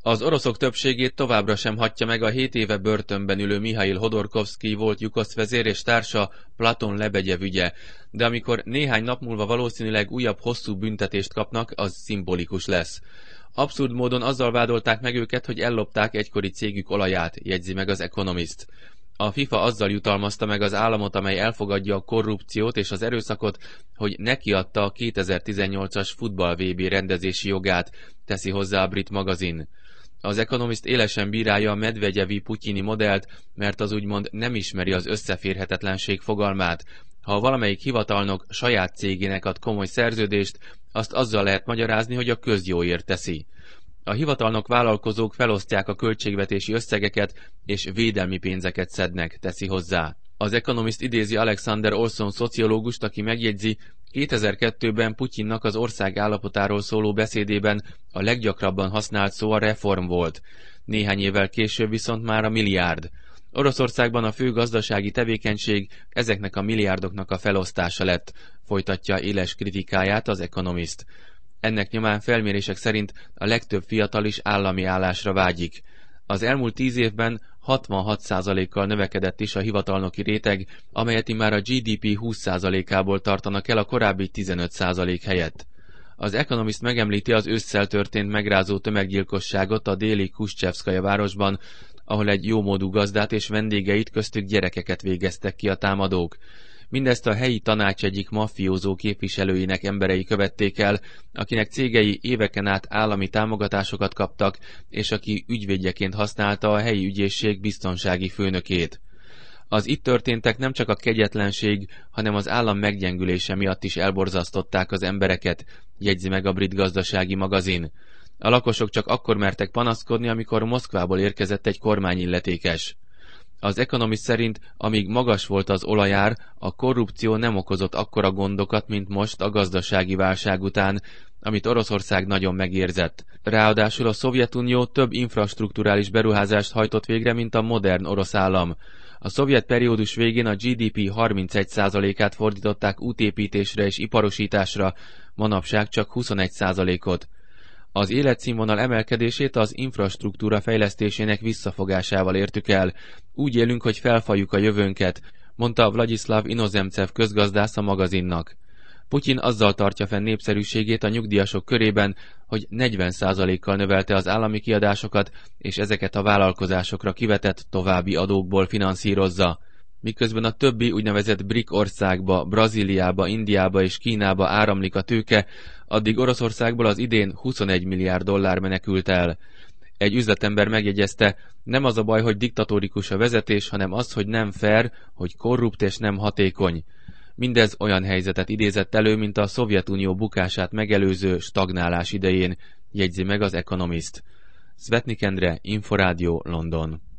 Az oroszok többségét továbbra sem hagyja meg a 7 éve börtönben ülő Mihail Hodorkovszkij volt Jukosz vezér és társa Platon Lebegyev ügye, de amikor néhány nap múlva valószínűleg újabb hosszú büntetést kapnak, az szimbolikus lesz. Abszurd módon azzal vádolták meg őket, hogy ellopták egykori cégük olaját, jegyzi meg az Economist. A FIFA azzal jutalmazta meg az államot, amely elfogadja a korrupciót és az erőszakot, hogy nekiadta a 2018-as futball VB rendezési jogát, teszi hozzá a brit magazin. Az Economist élesen bírálja a Medvegyevi-putyini modellt, mert az úgymond nem ismeri az összeférhetetlenség fogalmát. Ha valamelyik hivatalnok saját cégének ad komoly szerződést, azt azzal lehet magyarázni, hogy a közjóért teszi. A hivatalnok vállalkozók felosztják a költségvetési összegeket, és védelmi pénzeket szednek, teszi hozzá. Az Economist idézi Alexander Olson szociológust, aki megjegyzi, 2002-ben Putyinnak az ország állapotáról szóló beszédében a leggyakrabban használt szó a reform volt. Néhány évvel később viszont már a milliárd. Oroszországban a fő gazdasági tevékenység ezeknek a milliárdoknak a felosztása lett, folytatja éles kritikáját az Economist. Ennek nyomán felmérések szerint a legtöbb fiatal is állami állásra vágyik. Az elmúlt 10 évben 66%-kal növekedett is a hivatalnoki réteg, amelyet immár a GDP 20%-ából tartanak el a korábbi 15% helyett. Az Economist megemlíti az ősszel történt megrázó tömeggyilkosságot a déli Kuscsevszkaja városban, ahol egy jómódú gazdát és vendégeit, köztük gyerekeket végeztek ki a támadók. Mindezt a helyi tanács egyik maffiózó képviselőinek emberei követték el, akinek cégei éveken át állami támogatásokat kaptak, és aki ügyvédjeként használta a helyi ügyészség biztonsági főnökét. Az itt történtek nem csak a kegyetlenség, hanem az állam meggyengülése miatt is elborzasztották az embereket, jegyzi meg a brit gazdasági magazin. A lakosok csak akkor mertek panaszkodni, amikor Moszkvából érkezett egy kormányilletékes. Az Economist szerint, amíg magas volt az olajár, a korrupció nem okozott akkora gondokat, mint most a gazdasági válság után, amit Oroszország nagyon megérzett. Ráadásul a Szovjetunió több infrastrukturális beruházást hajtott végre, mint a modern orosz állam. A szovjet periódus végén a GDP 31%-át fordították útépítésre és iparosításra, manapság csak 21%-ot. Az életszínvonal emelkedését az infrastruktúra fejlesztésének visszafogásával értük el. Úgy élünk, hogy felfaljuk a jövőnket, mondta Vladislav Inozemcev közgazdász a magazinnak. Putyin azzal tartja fenn népszerűségét a nyugdíjasok körében, hogy 40%-kal növelte az állami kiadásokat, és ezeket a vállalkozásokra kivetett további adókból finanszírozza. Miközben a többi úgynevezett BRIC országba, Brazíliába, Indiába és Kínába áramlik a tőke, addig Oroszországból az idén 21 milliárd dollár menekült el. Egy üzletember megjegyezte, nem az a baj, hogy diktatórikus a vezetés, hanem az, hogy nem fair, hogy korrupt és nem hatékony. Mindez olyan helyzetet idézett elő, mint a Szovjetunió bukását megelőző stagnálás idején, jegyzi meg az Economist. Szvetnik Endre, Inforádió, London.